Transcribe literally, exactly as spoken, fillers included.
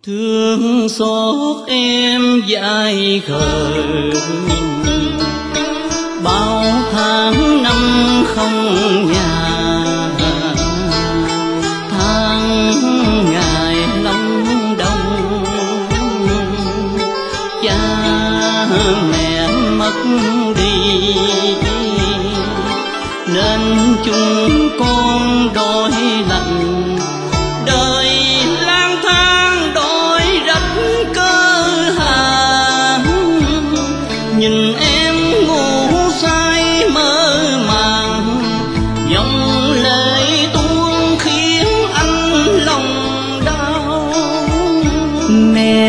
Thương xót em dại khờ, bao tháng năm không nhà, tháng ngày long đông. Cha mẹ mất đi nên chúng con đói lạnh, đời lang thang đói rách cơ hàn. Nhìn em ngủ say mơ màng, dòng lệ tuôn khiến anh lòng đau. Mẹ